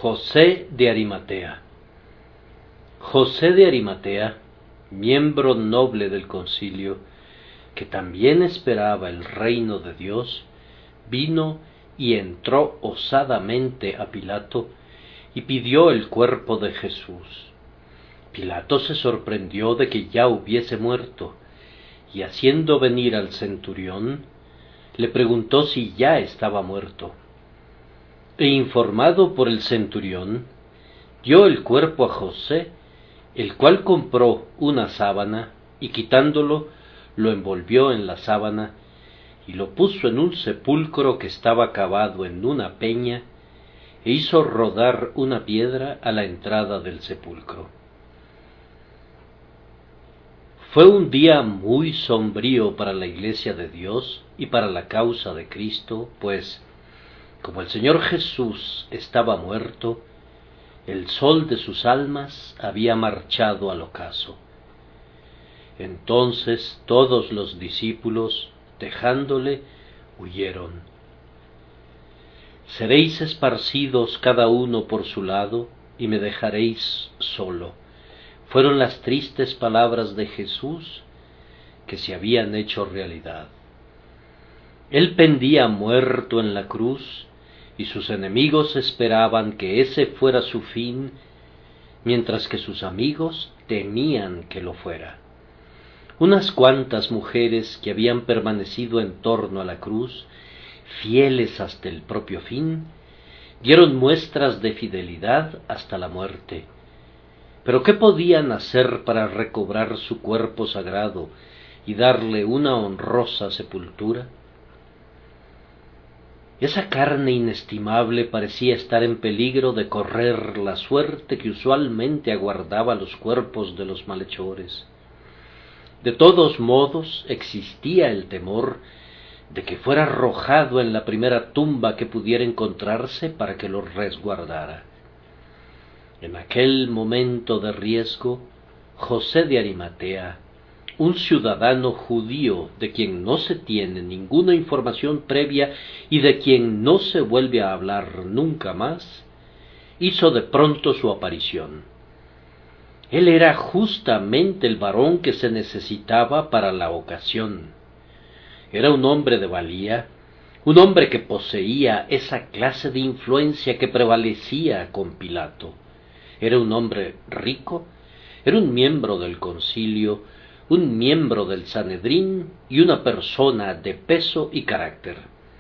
José de Arimatea. José de Arimatea, miembro noble del concilio, que también esperaba el reino de Dios, vino y entró osadamente a Pilato y pidió el cuerpo de Jesús. Pilato se sorprendió de que ya hubiese muerto, y haciendo venir al centurión, le preguntó si ya estaba muerto. E informado por el centurión, dio el cuerpo a José, el cual compró una sábana, y quitándolo, lo envolvió en la sábana, y lo puso en un sepulcro que estaba cavado en una peña, e hizo rodar una piedra a la entrada del sepulcro. Fue un día muy sombrío para la Iglesia de Dios y para la causa de Cristo, pues, como el Señor Jesús estaba muerto, el sol de sus almas había marchado al ocaso. Entonces todos los discípulos, dejándole, huyeron. Seréis esparcidos cada uno por su lado, y me dejaréis solo. Fueron las tristes palabras de Jesús que se habían hecho realidad. Él pendía muerto en la cruz, y sus enemigos esperaban que ese fuera su fin, mientras que sus amigos temían que lo fuera. Unas cuantas mujeres que habían permanecido en torno a la cruz, fieles hasta el propio fin, dieron muestras de fidelidad hasta la muerte. Pero ¿qué podían hacer para recobrar su cuerpo sagrado y darle una honrosa sepultura? Esa carne inestimable parecía estar en peligro de correr la suerte que usualmente aguardaba los cuerpos de los malhechores. De todos modos, existía el temor de que fuera arrojado en la primera tumba que pudiera encontrarse para que lo resguardara. En aquel momento de riesgo, José de Arimatea, un ciudadano judío de quien no se tiene ninguna información previa y de quien no se vuelve a hablar nunca más, hizo de pronto su aparición. Él era justamente el varón que se necesitaba para la ocasión. Era un hombre de valía, un hombre que poseía esa clase de influencia que prevalecía con Pilato. Era un hombre rico, era un miembro del concilio, un miembro del Sanedrín y una persona de peso y carácter.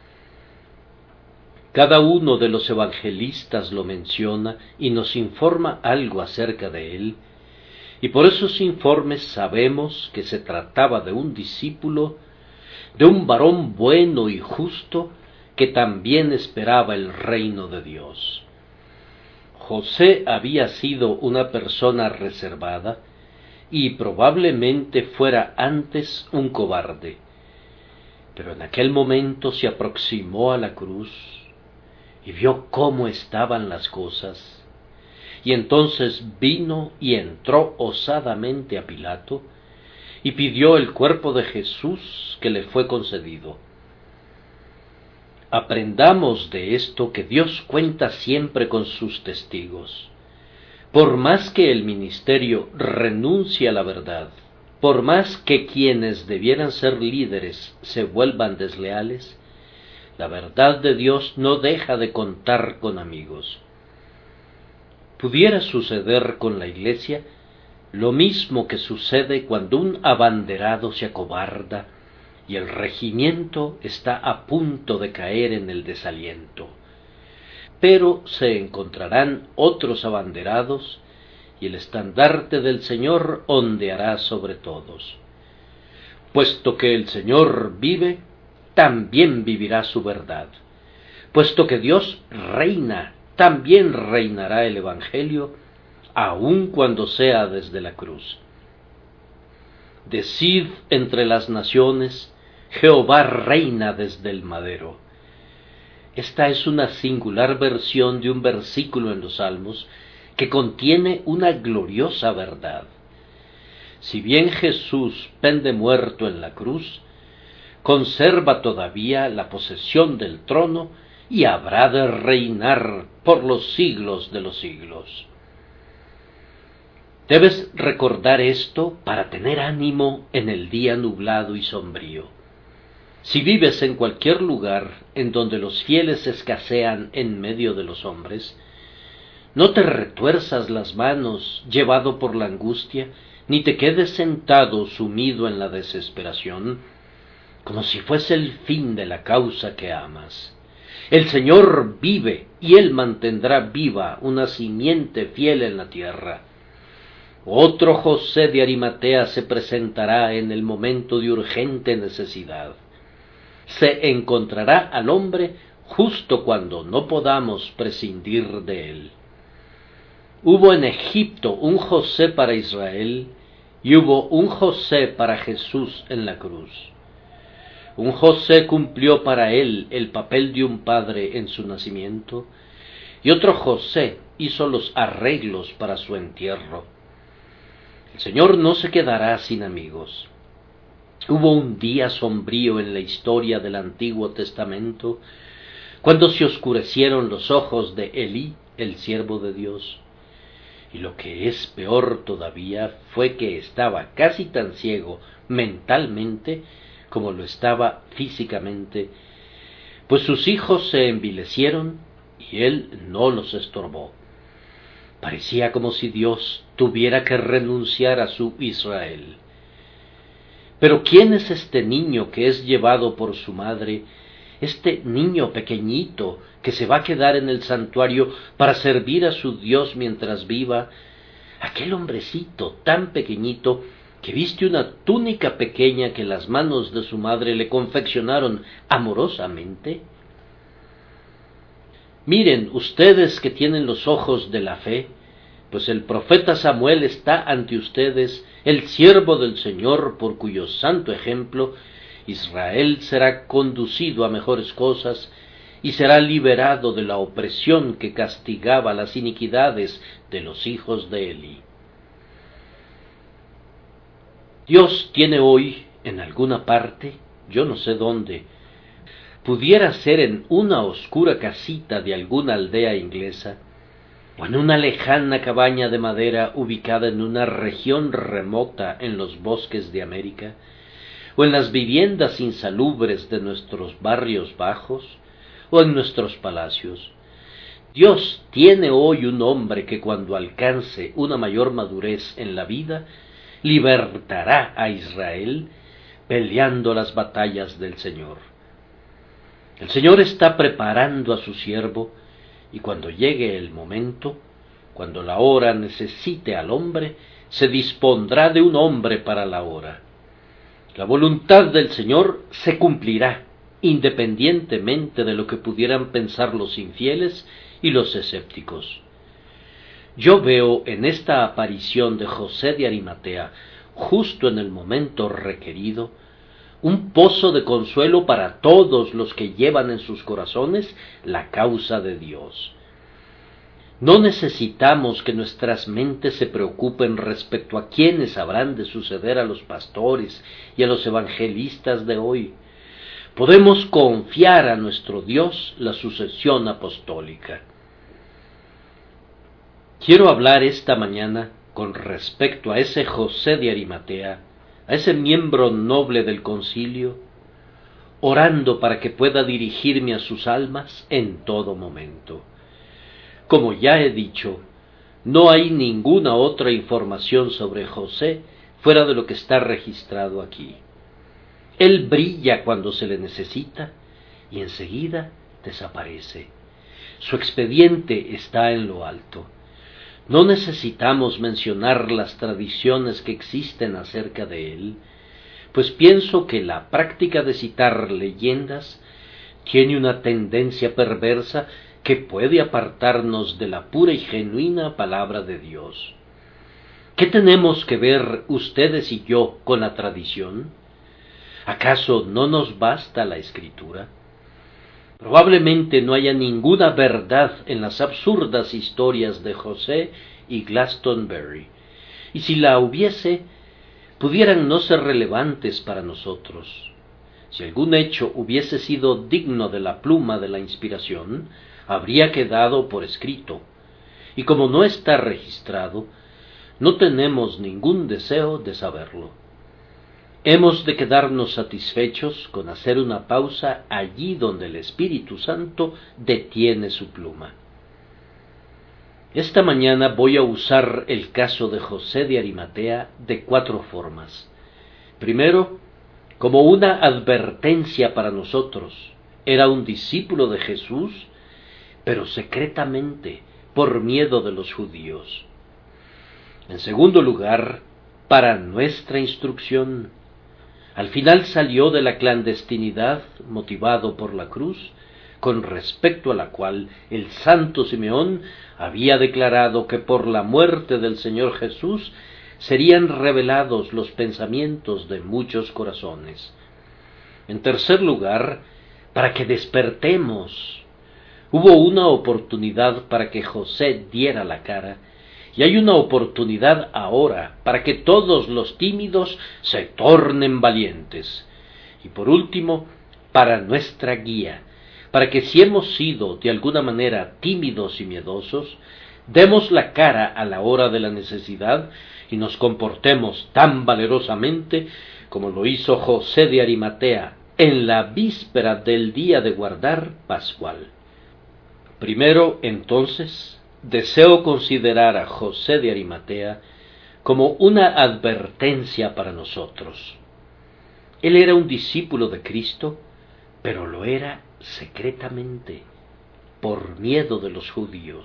Cada uno de los evangelistas lo menciona y nos informa algo acerca de él, y por esos informes sabemos que se trataba de un discípulo, de un varón bueno y justo que también esperaba el reino de Dios. José había sido una persona reservada y probablemente fuera antes un cobarde, pero en aquel momento se aproximó a la cruz y vio cómo estaban las cosas, y entonces vino y entró osadamente a Pilato y pidió el cuerpo de Jesús que le fue concedido. Aprendamos de esto que Dios cuenta siempre con sus testigos. Por más que el ministerio renuncie a la verdad, por más que quienes debieran ser líderes se vuelvan desleales, la verdad de Dios no deja de contar con amigos. Pudiera suceder con la Iglesia lo mismo que sucede cuando un abanderado se acobarda y el regimiento está a punto de caer en el desaliento. Pero se encontrarán otros abanderados y el estandarte del Señor ondeará sobre todos. Puesto que el Señor vive, también vivirá su verdad. Puesto que Dios reina, también reinará el Evangelio, aun cuando sea desde la cruz. Decid entre las naciones, Jehová reina desde el madero. Esta es una singular versión de un versículo en los Salmos que contiene una gloriosa verdad. Si bien Jesús pende muerto en la cruz, conserva todavía la posesión del trono y habrá de reinar por los siglos de los siglos. Debes recordar esto para tener ánimo en el día nublado y sombrío. Si vives en cualquier lugar en donde los fieles escasean en medio de los hombres, no te retuerzas las manos llevado por la angustia, ni te quedes sentado sumido en la desesperación, como si fuese el fin de la causa que amas. El Señor vive, y Él mantendrá viva una simiente fiel en la tierra. Otro José de Arimatea se presentará en el momento de urgente necesidad. Se encontrará al hombre justo cuando no podamos prescindir de él. Hubo en Egipto un José para Israel, y hubo un José para Jesús en la cruz. Un José cumplió para él el papel de un padre en su nacimiento, y otro José hizo los arreglos para su entierro. El Señor no se quedará sin amigos. Hubo un día sombrío en la historia del Antiguo Testamento, cuando se oscurecieron los ojos de Elí, el siervo de Dios. Y lo que es peor todavía fue que estaba casi tan ciego mentalmente como lo estaba físicamente, pues sus hijos se envilecieron y él no los estorbó. Parecía como si Dios tuviera que renunciar a su Israel. Pero ¿quién es este niño que es llevado por su madre, este niño pequeñito que se va a quedar en el santuario para servir a su Dios mientras viva? Aquel hombrecito tan pequeñito que viste una túnica pequeña que las manos de su madre le confeccionaron amorosamente. Miren ustedes que tienen los ojos de la fe, pues el profeta Samuel está ante ustedes, el siervo del Señor, por cuyo santo ejemplo Israel será conducido a mejores cosas y será liberado de la opresión que castigaba las iniquidades de los hijos de Eli. Dios tiene hoy en alguna parte, yo no sé dónde, pudiera ser en una oscura casita de alguna aldea inglesa, o en una lejana cabaña de madera ubicada en una región remota en los bosques de América, o en las viviendas insalubres de nuestros barrios bajos, o en nuestros palacios. Dios tiene hoy un hombre que cuando alcance una mayor madurez en la vida, libertará a Israel peleando las batallas del Señor. El Señor está preparando a su siervo, y cuando llegue el momento, cuando la hora necesite al hombre, se dispondrá de un hombre para la hora. La voluntad del Señor se cumplirá, independientemente de lo que pudieran pensar los infieles y los escépticos. Yo veo en esta aparición de José de Arimatea, justo en el momento requerido, un pozo de consuelo para todos los que llevan en sus corazones la causa de Dios. No necesitamos que nuestras mentes se preocupen respecto a quiénes habrán de suceder a los pastores y a los evangelistas de hoy. Podemos confiar a nuestro Dios la sucesión apostólica. Quiero hablar esta mañana con respecto a ese José de Arimatea, a ese miembro noble del concilio, orando para que pueda dirigirme a sus almas en todo momento. Como ya he dicho, no hay ninguna otra información sobre José fuera de lo que está registrado aquí. Él brilla cuando se le necesita y enseguida desaparece. Su expediente está en lo alto. No necesitamos mencionar las tradiciones que existen acerca de él, pues pienso que la práctica de citar leyendas tiene una tendencia perversa que puede apartarnos de la pura y genuina palabra de Dios. ¿Qué tenemos que ver ustedes y yo con la tradición? ¿Acaso no nos basta la Escritura? Probablemente no haya ninguna verdad en las absurdas historias de José y Glastonbury, y si la hubiese, pudieran no ser relevantes para nosotros. Si algún hecho hubiese sido digno de la pluma de la inspiración, habría quedado por escrito, y como no está registrado, no tenemos ningún deseo de saberlo. Hemos de quedarnos satisfechos con hacer una pausa allí donde el Espíritu Santo detiene su pluma. Esta mañana voy a usar el caso de José de Arimatea de 4 formas. Primero, como una advertencia para nosotros. Era un discípulo de Jesús, pero secretamente, por miedo de los judíos. En segundo lugar, para nuestra instrucción. Al final salió de la clandestinidad, motivado por la cruz, con respecto a la cual el santo Simeón había declarado que por la muerte del Señor Jesús serían revelados los pensamientos de muchos corazones. En tercer lugar, para que despertemos. Hubo una oportunidad para que José diera la cara, y hay una oportunidad ahora para que todos los tímidos se tornen valientes. Y por último, para nuestra guía, para que si hemos sido de alguna manera tímidos y miedosos, demos la cara a la hora de la necesidad y nos comportemos tan valerosamente como lo hizo José de Arimatea en la víspera del día de guardar pascual. Primero, entonces, deseo considerar a José de Arimatea como una advertencia para nosotros. Él era un discípulo de Cristo, pero lo era secretamente, por miedo de los judíos.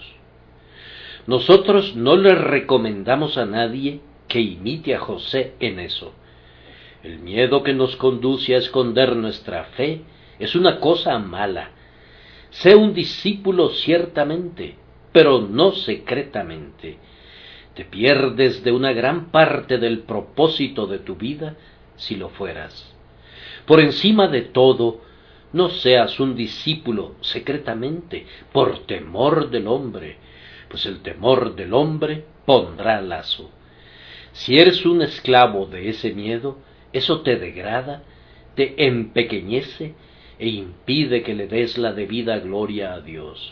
Nosotros no le recomendamos a nadie que imite a José en eso. El miedo que nos conduce a esconder nuestra fe es una cosa mala. Sé un discípulo ciertamente, pero no secretamente. Te pierdes de una gran parte del propósito de tu vida si lo fueras. Por encima de todo, no seas un discípulo secretamente, por temor del hombre, pues el temor del hombre pondrá lazo. Si eres un esclavo de ese miedo, eso te degrada, te empequeñece e impide que le des la debida gloria a Dios.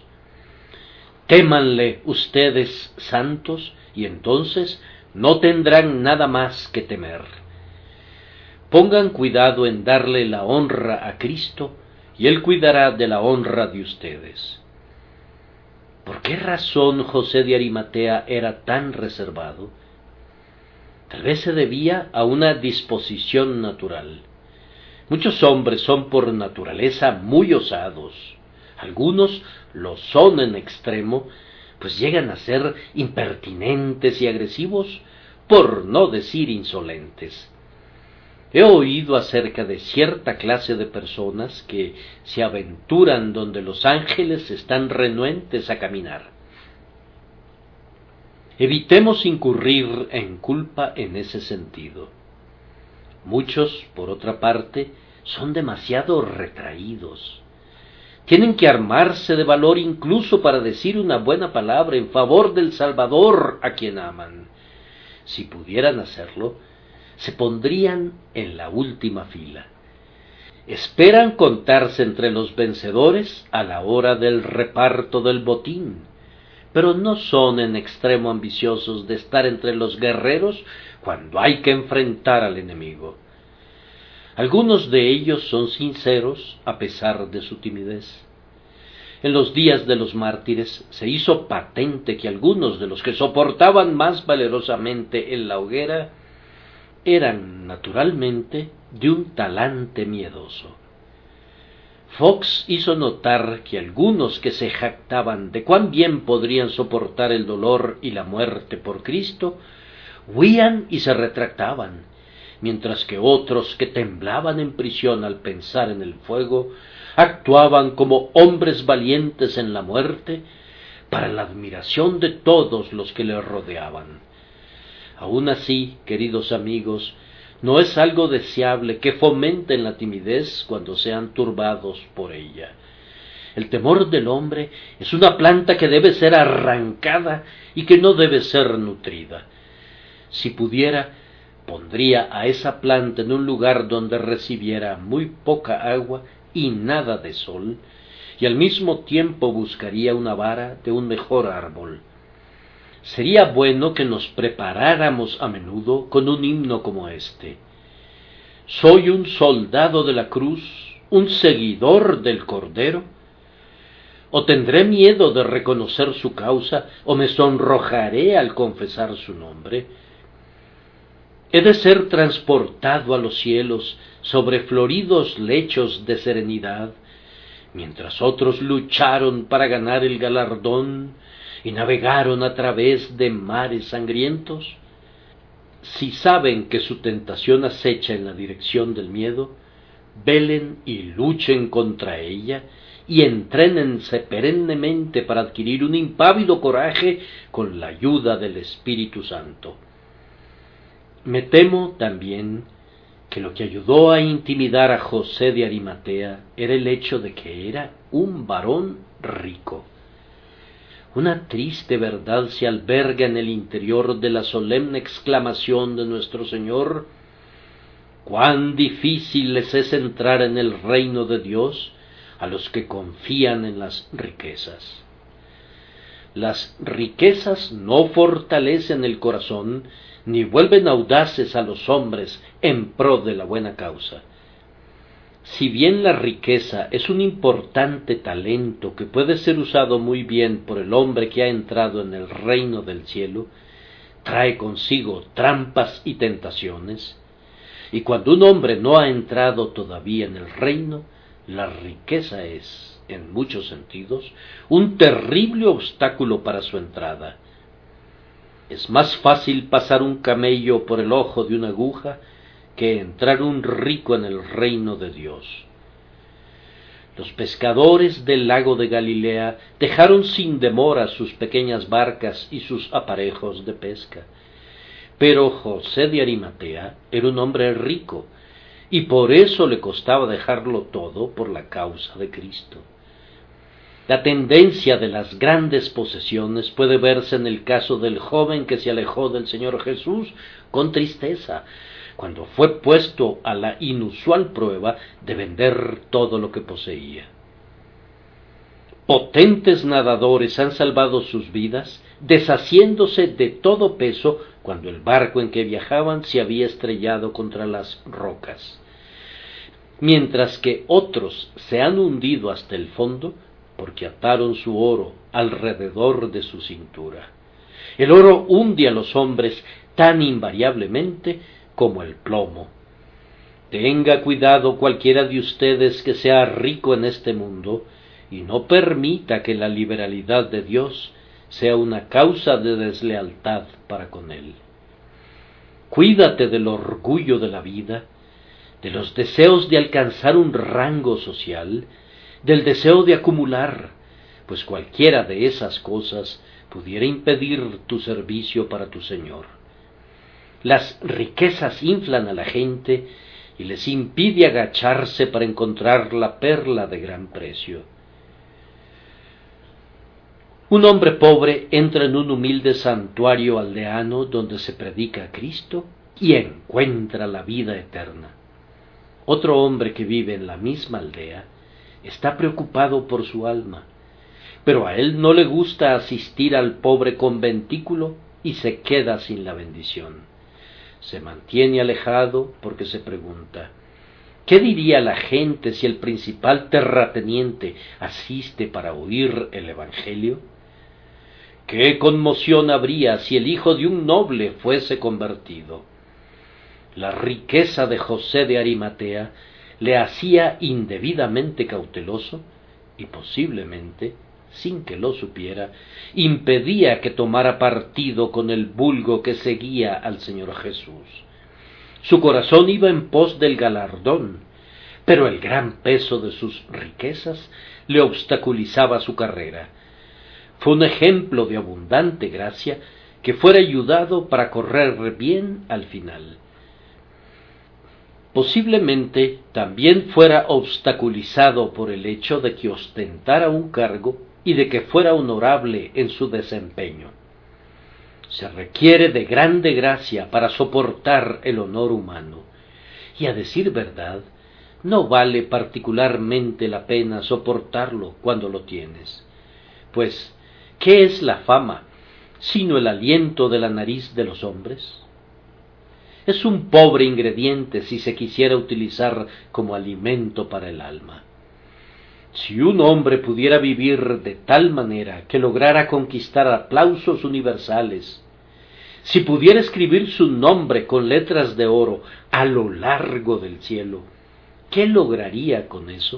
Témanle ustedes, santos, y entonces no tendrán nada más que temer. Pongan cuidado en darle la honra a Cristo, y Él cuidará de la honra de ustedes. ¿Por qué razón José de Arimatea era tan reservado? Tal vez se debía a una disposición natural. Muchos hombres son por naturaleza muy osados. Algunos lo son en extremo, pues llegan a ser impertinentes y agresivos, por no decir insolentes. He oído acerca de cierta clase de personas que se aventuran donde los ángeles están renuentes a caminar. Evitemos incurrir en culpa en ese sentido. Muchos, por otra parte, son demasiado retraídos. Tienen que armarse de valor incluso para decir una buena palabra en favor del Salvador a quien aman. Si pudieran hacerlo, se pondrían en la última fila. Esperan contarse entre los vencedores a la hora del reparto del botín, pero no son en extremo ambiciosos de estar entre los guerreros cuando hay que enfrentar al enemigo. Algunos de ellos son sinceros a pesar de su timidez. En los días de los mártires se hizo patente que algunos de los que soportaban más valerosamente en la hoguera eran naturalmente de un talante miedoso. Fox hizo notar que algunos que se jactaban de cuán bien podrían soportar el dolor y la muerte por Cristo, huían y se retractaban, mientras que otros que temblaban en prisión al pensar en el fuego, actuaban como hombres valientes en la muerte, para la admiración de todos los que le rodeaban. Aun así, queridos amigos, no es algo deseable que fomenten la timidez cuando sean turbados por ella. El temor del hombre es una planta que debe ser arrancada y que no debe ser nutrida. Si pudiera, pondría a esa planta en un lugar donde recibiera muy poca agua y nada de sol, y al mismo tiempo buscaría una vara de un mejor árbol. Sería bueno que nos preparáramos a menudo con un himno como este: soy un soldado de la cruz, un seguidor del Cordero. ¿O tendré miedo de reconocer su causa, o me sonrojaré al confesar su nombre? He de ser transportado a los cielos sobre floridos lechos de serenidad, mientras otros lucharon para ganar el galardón y navegaron a través de mares sangrientos. Si saben que su tentación acecha en la dirección del miedo, velen y luchen contra ella, y entrénense perennemente para adquirir un impávido coraje con la ayuda del Espíritu Santo. Me temo también que lo que ayudó a intimidar a José de Arimatea era el hecho de que era un varón rico. Una triste verdad se alberga en el interior de la solemne exclamación de nuestro Señor: cuán difícil les es entrar en el reino de Dios a los que confían en las riquezas. Las riquezas no fortalecen el corazón ni vuelven audaces a los hombres en pro de la buena causa. Si bien la riqueza es un importante talento que puede ser usado muy bien por el hombre que ha entrado en el reino del cielo, trae consigo trampas y tentaciones, y cuando un hombre no ha entrado todavía en el reino, la riqueza es, en muchos sentidos, un terrible obstáculo para su entrada. Es más fácil pasar un camello por el ojo de una aguja que entrar un rico en el reino de Dios. Los pescadores del lago de Galilea dejaron sin demora sus pequeñas barcas y sus aparejos de pesca, pero José de Arimatea era un hombre rico, y por eso le costaba dejarlo todo por la causa de Cristo. La tendencia de las grandes posesiones puede verse en el caso del joven que se alejó del Señor Jesús con tristeza, cuando fue puesto a la inusual prueba de vender todo lo que poseía. Potentes nadadores han salvado sus vidas, deshaciéndose de todo peso cuando el barco en que viajaban se había estrellado contra las rocas, mientras que otros se han hundido hasta el fondo porque ataron su oro alrededor de su cintura. El oro hunde a los hombres tan invariablemente como el plomo. Tenga cuidado cualquiera de ustedes que sea rico en este mundo, y no permita que la liberalidad de Dios sea una causa de deslealtad para con Él. Cuídate del orgullo de la vida, de los deseos de alcanzar un rango social, del deseo de acumular, pues cualquiera de esas cosas pudiera impedir tu servicio para tu Señor. Las riquezas inflan a la gente y les impide agacharse para encontrar la perla de gran precio. Un hombre pobre entra en un humilde santuario aldeano donde se predica a Cristo y encuentra la vida eterna. Otro hombre que vive en la misma aldea está preocupado por su alma, pero a él no le gusta asistir al pobre conventículo y se queda sin la bendición. Se mantiene alejado porque se pregunta: ¿qué diría la gente si el principal terrateniente asiste para oír el Evangelio? ¿Qué conmoción habría si el hijo de un noble fuese convertido? La riqueza de José de Arimatea le hacía indebidamente cauteloso y posiblemente, sin que lo supiera, impedía que tomara partido con el vulgo que seguía al Señor Jesús. Su corazón iba en pos del galardón, pero el gran peso de sus riquezas le obstaculizaba su carrera. Fue un ejemplo de abundante gracia que fuera ayudado para correr bien al final. Posiblemente también fuera obstaculizado por el hecho de que ostentara un cargo y de que fuera honorable en su desempeño. Se requiere de grande gracia para soportar el honor humano, y a decir verdad, no vale particularmente la pena soportarlo cuando lo tienes. Pues, ¿qué es la fama, sino el aliento de la nariz de los hombres? Es un pobre ingrediente si se quisiera utilizar como alimento para el alma. Si un hombre pudiera vivir de tal manera que lograra conquistar aplausos universales, si pudiera escribir su nombre con letras de oro a lo largo del cielo, ¿qué lograría con eso?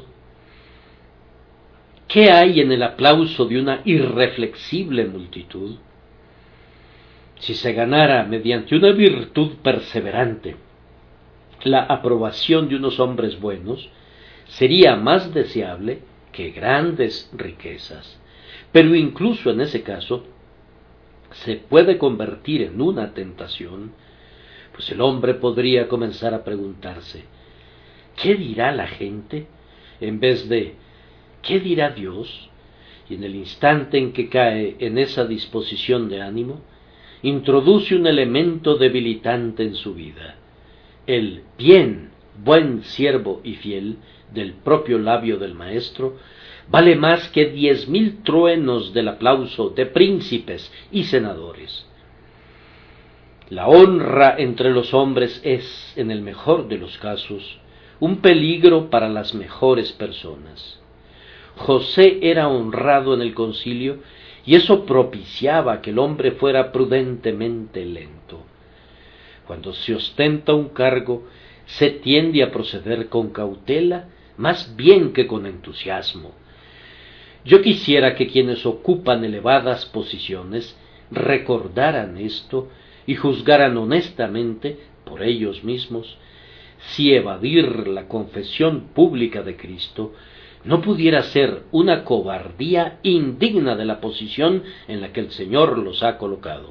¿Qué hay en el aplauso de una irreflexible multitud? Si se ganara mediante una virtud perseverante la aprobación de unos hombres buenos, sería más deseable que grandes riquezas. Pero incluso en ese caso, se puede convertir en una tentación, pues el hombre podría comenzar a preguntarse, ¿qué dirá la gente? En vez de, ¿qué dirá Dios? Y en el instante en que cae en esa disposición de ánimo, introduce un elemento debilitante en su vida. El bien, buen siervo y fiel del propio labio del maestro vale más que 10.000 truenos del aplauso de príncipes y senadores. La honra entre los hombres es, en el mejor de los casos, un peligro para las mejores personas. José era honrado en el concilio y eso propiciaba que el hombre fuera prudentemente lento. Cuando se ostenta un cargo, se tiende a proceder con cautela más bien que con entusiasmo. Yo quisiera que quienes ocupan elevadas posiciones recordaran esto y juzgaran honestamente por ellos mismos si evadir la confesión pública de Cristo no pudiera ser una cobardía indigna de la posición en la que el Señor los ha colocado.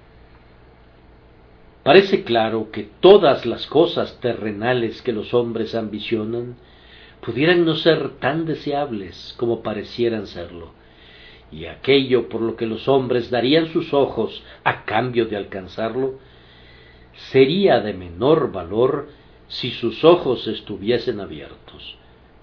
Parece claro que todas las cosas terrenales que los hombres ambicionan pudieran no ser tan deseables como parecieran serlo, y aquello por lo que los hombres darían sus ojos a cambio de alcanzarlo, sería de menor valor si sus ojos estuviesen abiertos.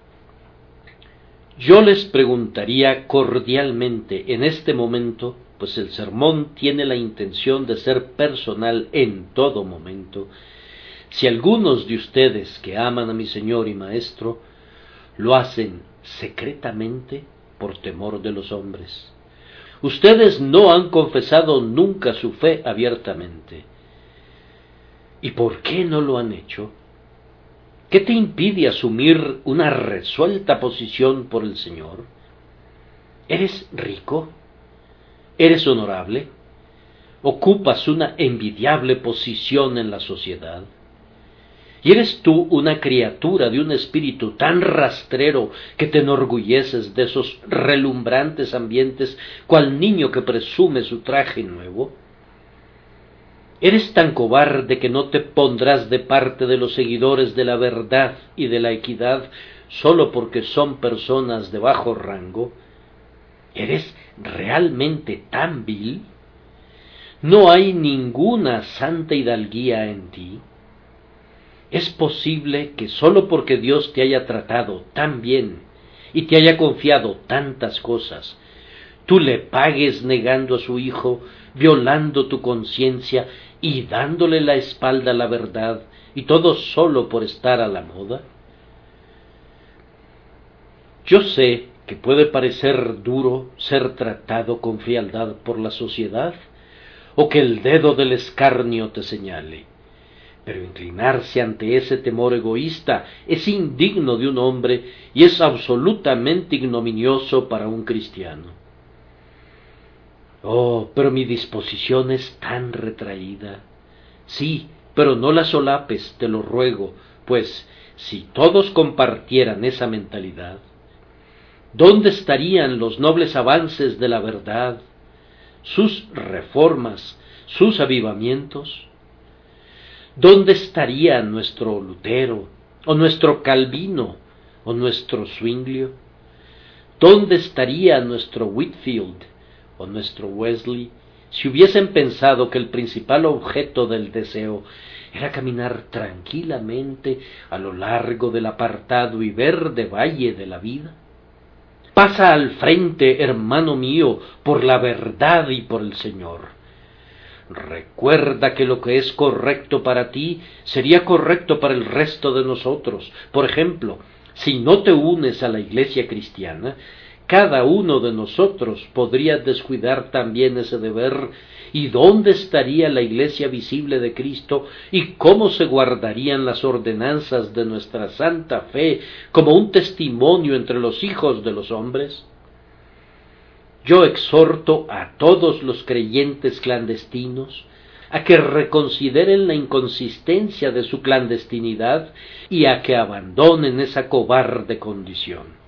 Yo les preguntaría cordialmente en este momento, pues el sermón tiene la intención de ser personal en todo momento, si algunos de ustedes que aman a mi Señor y Maestro lo hacen secretamente por temor de los hombres. Ustedes no han confesado nunca su fe abiertamente. ¿Y por qué no lo han hecho? ¿Qué te impide asumir una resuelta posición por el Señor? ¿Eres rico? ¿Eres honorable? ¿Ocupas una envidiable posición en la sociedad? ¿Y eres tú una criatura de un espíritu tan rastrero que te enorgulleces de esos relumbrantes ambientes cual niño que presume su traje nuevo? ¿Eres tan cobarde que no te pondrás de parte de los seguidores de la verdad y de la equidad sólo porque son personas de bajo rango? ¿Eres realmente tan vil? ¿No hay ninguna santa hidalguía en ti? ¿Es posible que sólo porque Dios te haya tratado tan bien y te haya confiado tantas cosas, tú le pagues negando a su Hijo, violando tu conciencia y dándole la espalda a la verdad, y todo sólo por estar a la moda? Yo sé que puede parecer duro ser tratado con frialdad por la sociedad, o que el dedo del escarnio te señale. Pero inclinarse ante ese temor egoísta es indigno de un hombre y es absolutamente ignominioso para un cristiano. Oh, pero mi disposición es tan retraída. Sí, pero no la solapes, te lo ruego, pues si todos compartieran esa mentalidad, ¿dónde estarían los nobles avances de la verdad, sus reformas, sus avivamientos? ¿Dónde estaría nuestro Lutero, o nuestro Calvino, o nuestro Zwinglio? ¿Dónde estaría nuestro Whitefield, o nuestro Wesley, Si hubiesen pensado que el principal objeto del deseo era caminar tranquilamente a lo largo del apartado y verde valle de la vida. Pasa al frente, hermano mío, por la verdad y por el Señor. Recuerda que lo que es correcto para ti sería correcto para el resto de nosotros. Por ejemplo, si no te unes a la Iglesia cristiana, cada uno de nosotros podría descuidar también ese deber. ¿Y dónde estaría la Iglesia visible de Cristo? ¿Y cómo se guardarían las ordenanzas de nuestra santa fe como un testimonio entre los hijos de los hombres? Yo exhorto a todos los creyentes clandestinos a que reconsideren la inconsistencia de su clandestinidad y a que abandonen esa cobarde condición.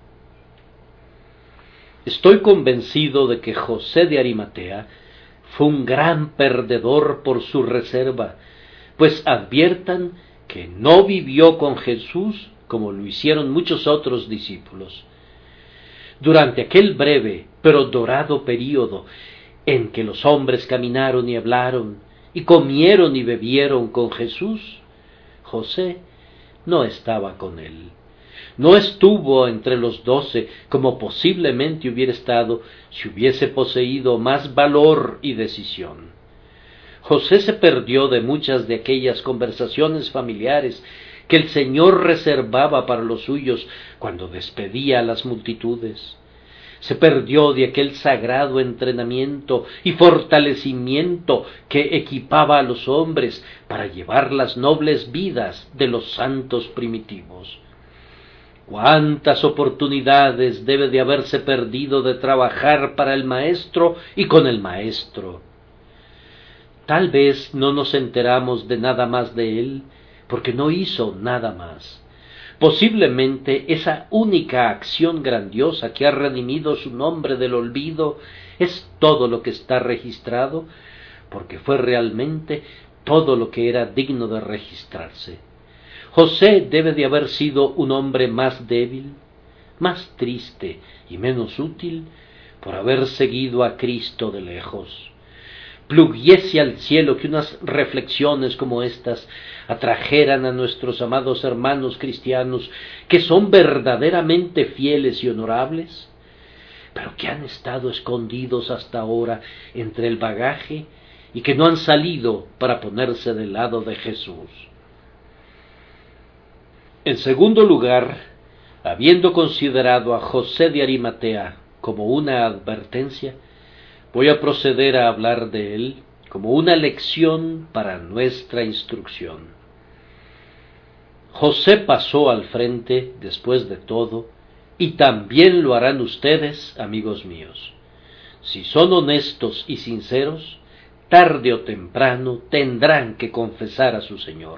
Estoy convencido de que José de Arimatea fue un gran perdedor por su reserva, pues adviertan que no vivió con Jesús como lo hicieron muchos otros discípulos. Durante aquel breve pero dorado período en que los hombres caminaron y hablaron, y comieron y bebieron con Jesús, José no estaba con él. No estuvo entre los 12 como posiblemente hubiera estado si hubiese poseído más valor y decisión. José se perdió de muchas de aquellas conversaciones familiares que el Señor reservaba para los suyos cuando despedía a las multitudes. Se perdió de aquel sagrado entrenamiento y fortalecimiento que equipaba a los hombres para llevar las nobles vidas de los santos primitivos. ¿Cuántas oportunidades debe de haberse perdido de trabajar para el Maestro y con el Maestro? Tal vez no nos enteramos de nada más de él, porque no hizo nada más. Posiblemente esa única acción grandiosa que ha redimido su nombre del olvido es todo lo que está registrado, porque fue realmente todo lo que era digno de registrarse. José debe de haber sido un hombre más débil, más triste y menos útil por haber seguido a Cristo de lejos. Pluguiese al cielo que unas reflexiones como estas atrajeran a nuestros amados hermanos cristianos que son verdaderamente fieles y honorables, pero que han estado escondidos hasta ahora entre el bagaje y que no han salido para ponerse del lado de Jesús. En segundo lugar, habiendo considerado a José de Arimatea como una advertencia, voy a proceder a hablar de él como una lección para nuestra instrucción. José pasó al frente después de todo, y también lo harán ustedes, amigos míos. Si son honestos y sinceros, tarde o temprano tendrán que confesar a su Señor.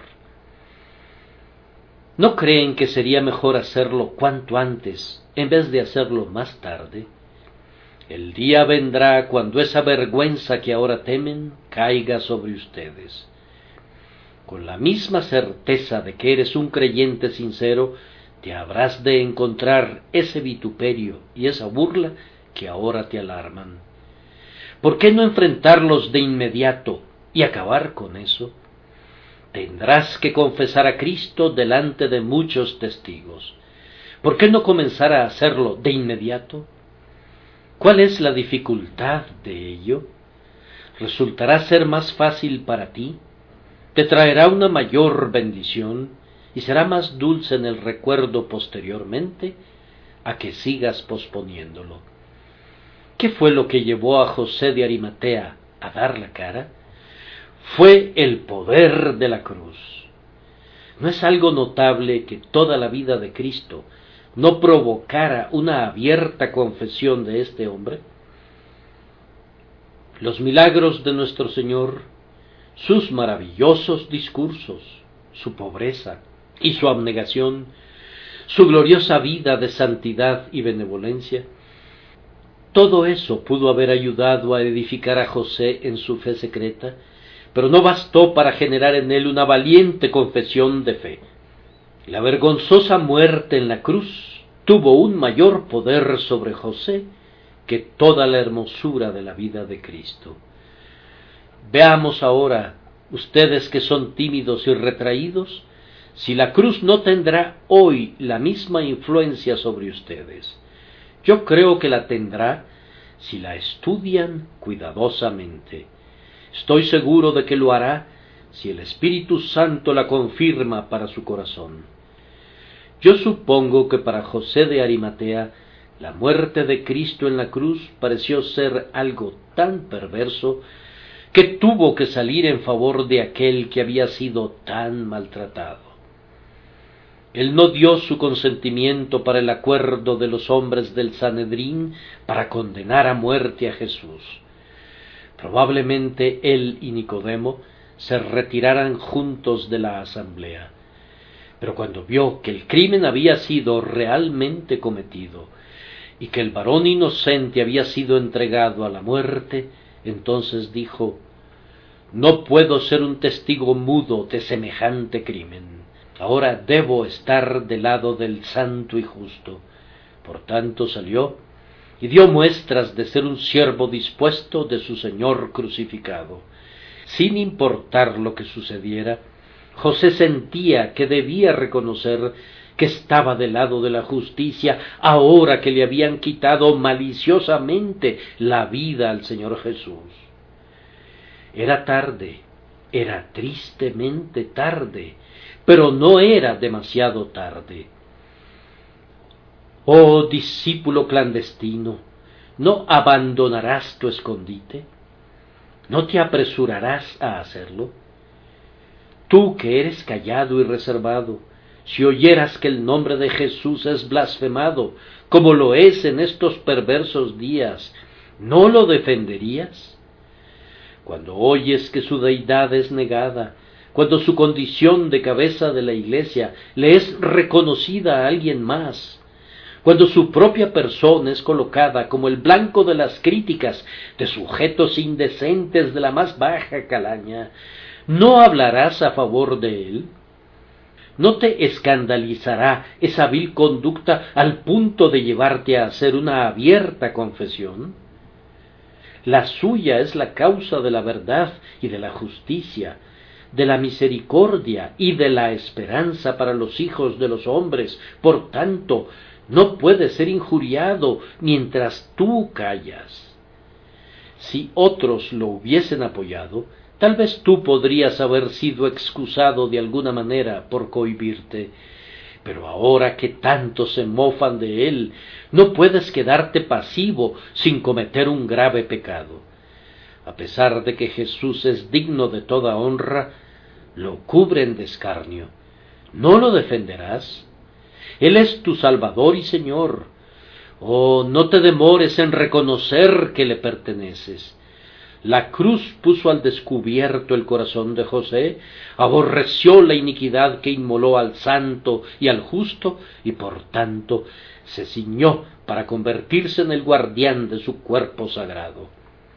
¿No creen que sería mejor hacerlo cuanto antes, en vez de hacerlo más tarde? El día vendrá cuando esa vergüenza que ahora temen caiga sobre ustedes. Con la misma certeza de que eres un creyente sincero, te habrás de encontrar ese vituperio y esa burla que ahora te alarman. ¿Por qué no enfrentarlos de inmediato y acabar con eso? Tendrás que confesar a Cristo delante de muchos testigos. ¿Por qué no comenzar a hacerlo de inmediato? ¿Cuál es la dificultad de ello? ¿Resultará ser más fácil para ti? ¿Te traerá una mayor bendición y será más dulce en el recuerdo posteriormente a que sigas posponiéndolo? ¿Qué fue lo que llevó a José de Arimatea a dar la cara? Fue el poder de la cruz. ¿No es algo notable que toda la vida de Cristo no provocara una abierta confesión de este hombre? Los milagros de nuestro Señor, sus maravillosos discursos, su pobreza y su abnegación, su gloriosa vida de santidad y benevolencia, todo eso pudo haber ayudado a edificar a José en su fe secreta, pero no bastó para generar en él una valiente confesión de fe. La vergonzosa muerte en la cruz tuvo un mayor poder sobre José que toda la hermosura de la vida de Cristo. Veamos ahora, ustedes que son tímidos y retraídos, si la cruz no tendrá hoy la misma influencia sobre ustedes. Yo creo que la tendrá si la estudian cuidadosamente. Estoy seguro de que lo hará si el Espíritu Santo la confirma para su corazón. Yo supongo que para José de Arimatea la muerte de Cristo en la cruz pareció ser algo tan perverso que tuvo que salir en favor de aquel que había sido tan maltratado. Él no dio su consentimiento para el acuerdo de los hombres del Sanedrín para condenar a muerte a Jesús. Probablemente él y Nicodemo se retiraran juntos de la asamblea. Pero cuando vio que el crimen había sido realmente cometido y que el varón inocente había sido entregado a la muerte, entonces dijo: «No puedo ser un testigo mudo de semejante crimen. Ahora debo estar del lado del santo y justo». Por tanto salió y dio muestras de ser un siervo dispuesto de su Señor crucificado. Sin importar lo que sucediera, José sentía que debía reconocer que estaba del lado de la justicia ahora que le habían quitado maliciosamente la vida al Señor Jesús. Era tarde, era tristemente tarde, pero no era demasiado tarde. Oh discípulo clandestino, ¿no abandonarás tu escondite? ¿No te apresurarás a hacerlo? Tú que eres callado y reservado, si oyeras que el nombre de Jesús es blasfemado, como lo es en estos perversos días, ¿no lo defenderías? Cuando oyes que su deidad es negada, cuando su condición de cabeza de la Iglesia le es reconocida a alguien más, cuando su propia persona es colocada como el blanco de las críticas de sujetos indecentes de la más baja calaña, ¿no hablarás a favor de él? ¿No te escandalizará esa vil conducta al punto de llevarte a hacer una abierta confesión? La suya es la causa de la verdad y de la justicia, de la misericordia y de la esperanza para los hijos de los hombres. Por tanto, no puede ser injuriado mientras tú callas. Si otros lo hubiesen apoyado, tal vez tú podrías haber sido excusado de alguna manera por cohibirte, pero ahora que tanto se mofan de él, no puedes quedarte pasivo sin cometer un grave pecado. A pesar de que Jesús es digno de toda honra, lo cubren de escarnio. ¿No lo defenderás? Él es tu Salvador y Señor. Oh, no te demores en reconocer que le perteneces. La cruz puso al descubierto el corazón de José, aborreció la iniquidad que inmoló al santo y al justo, y por tanto se ciñó para convertirse en el guardián de su cuerpo sagrado.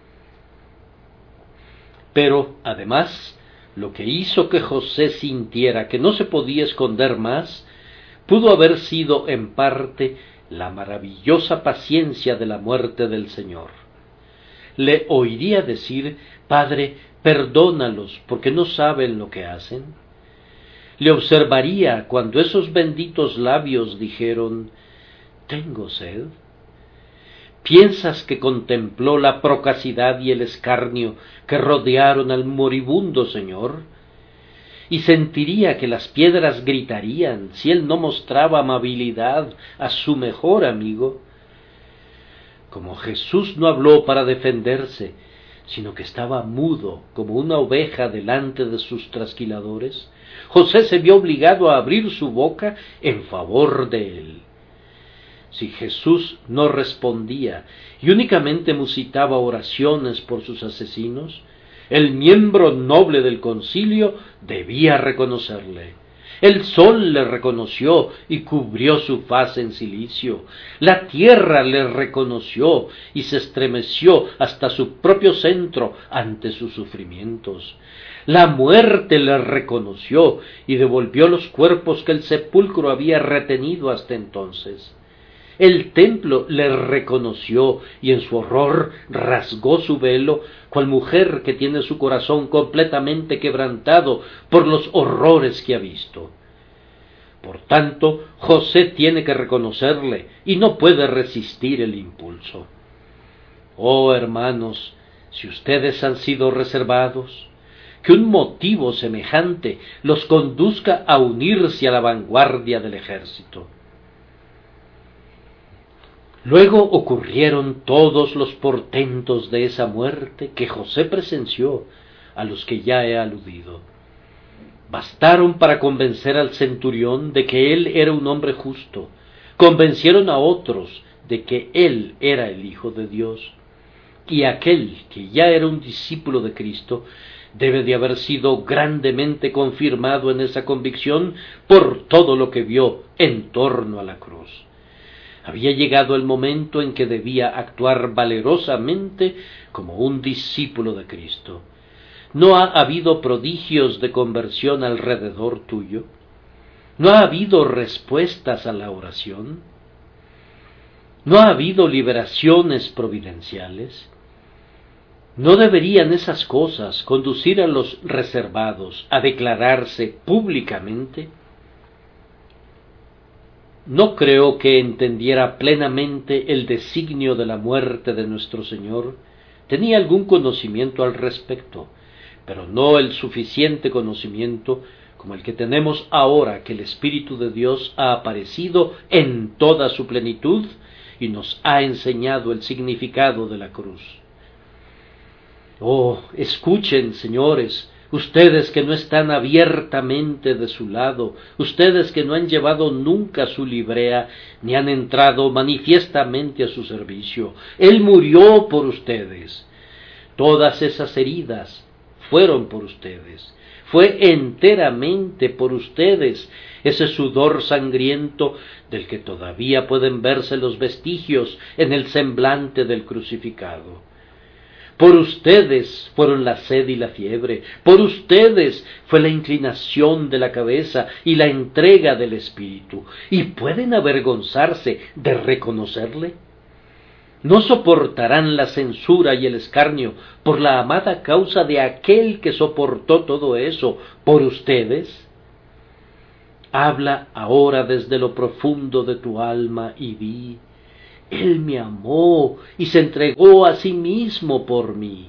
Pero, además, lo que hizo que José sintiera que no se podía esconder más, pudo haber sido en parte la maravillosa paciencia de la muerte del Señor. Le oiría decir: «Padre, perdónalos, porque no saben lo que hacen». Le observaría cuando esos benditos labios dijeron: «Tengo sed». ¿Piensas que contempló la procacidad y el escarnio que rodearon al moribundo Señor? Y sentiría que las piedras gritarían si él no mostraba amabilidad a su mejor amigo. Como Jesús no habló para defenderse, sino que estaba mudo como una oveja delante de sus trasquiladores, José se vio obligado a abrir su boca en favor de él. Si Jesús no respondía y únicamente musitaba oraciones por sus asesinos, el miembro noble del concilio debía reconocerle. El sol le reconoció y cubrió su faz en cilicio. La tierra le reconoció y se estremeció hasta su propio centro ante sus sufrimientos. La muerte le reconoció y devolvió los cuerpos que el sepulcro había retenido hasta entonces. El templo le reconoció y en su horror rasgó su velo, cual mujer que tiene su corazón completamente quebrantado por los horrores que ha visto. Por tanto, José tiene que reconocerle y no puede resistir el impulso. Oh hermanos, si ustedes han sido reservados, que un motivo semejante los conduzca a unirse a la vanguardia del ejército. Luego ocurrieron todos los portentos de esa muerte que José presenció, a los que ya he aludido. Bastaron para convencer al centurión de que él era un hombre justo, convencieron a otros de que él era el Hijo de Dios, y aquel que ya era un discípulo de Cristo debe de haber sido grandemente confirmado en esa convicción por todo lo que vio en torno a la cruz. Había llegado el momento en que debía actuar valerosamente como un discípulo de Cristo. ¿No ha habido prodigios de conversión alrededor tuyo? ¿No ha habido respuestas a la oración? ¿No ha habido liberaciones providenciales? ¿No deberían esas cosas conducir a los reservados a declararse públicamente? No creo que entendiera plenamente el designio de la muerte de nuestro Señor. Tenía algún conocimiento al respecto, pero no el suficiente conocimiento como el que tenemos ahora que el Espíritu de Dios ha aparecido en toda su plenitud y nos ha enseñado el significado de la cruz. Oh, escuchen, señores, ustedes que no están abiertamente de su lado, ustedes que no han llevado nunca su librea, ni han entrado manifiestamente a su servicio. Él murió por ustedes. Todas esas heridas fueron por ustedes. Fue enteramente por ustedes ese sudor sangriento del que todavía pueden verse los vestigios en el semblante del crucificado. Por ustedes fueron la sed y la fiebre, por ustedes fue la inclinación de la cabeza y la entrega del espíritu, y pueden avergonzarse de reconocerle. ¿No soportarán la censura y el escarnio por la amada causa de aquel que soportó todo eso por ustedes? Habla ahora desde lo profundo de tu alma y di: Él me amó y se entregó a sí mismo por mí.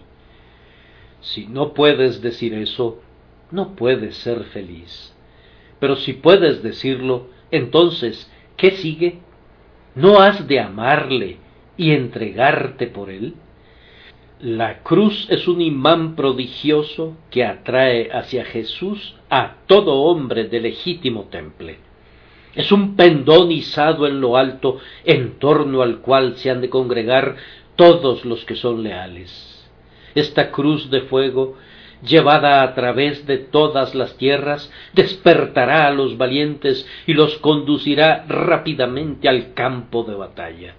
Si no puedes decir eso, no puedes ser feliz. Pero si puedes decirlo, entonces, ¿qué sigue? ¿No has de amarle y entregarte por él? La cruz es un imán prodigioso que atrae hacia Jesús a todo hombre de legítimo temple. Es un pendón izado en lo alto, en torno al cual se han de congregar todos los que son leales. Esta cruz de fuego, llevada a través de todas las tierras, despertará a los valientes y los conducirá rápidamente al campo de batalla.